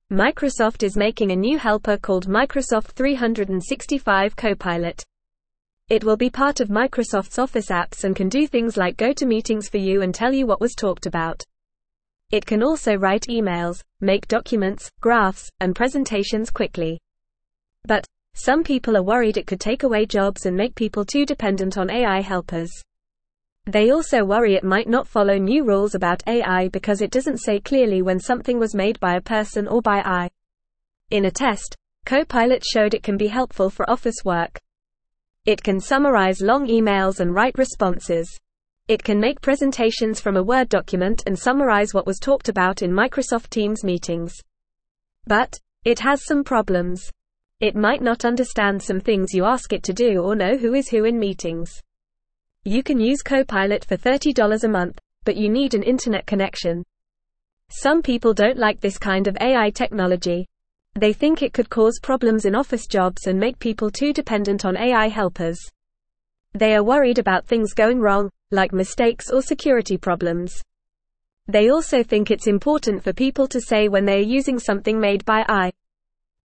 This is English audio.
Microsoft is making a new helper called Microsoft 365 Copilot. It will be part of Microsoft's Office apps and can do things like go to meetings for you and tell you what was talked about. It can also write emails, make documents, graphs, and presentations quickly. But some people are worried it could take away jobs and make people too dependent on AI helpers. They also worry it might not follow new rules about AI because it doesn't say clearly when something was made by a person or by AI. In a test, Copilot showed it can be helpful for office work. It can summarize long emails and write responses. It can make presentations from a Word document and summarize what was talked about in Microsoft Teams meetings. But it has some problems. It might not understand some things you ask it to do or know who is who in meetings. You can use Copilot for $30 a month, but you need an internet connection. Some people don't like this kind of AI technology. They think it could cause problems in office jobs and make people too dependent on AI helpers. They are worried about things going wrong, like mistakes or security problems. They also think it's important for people to say when they are using something made by AI.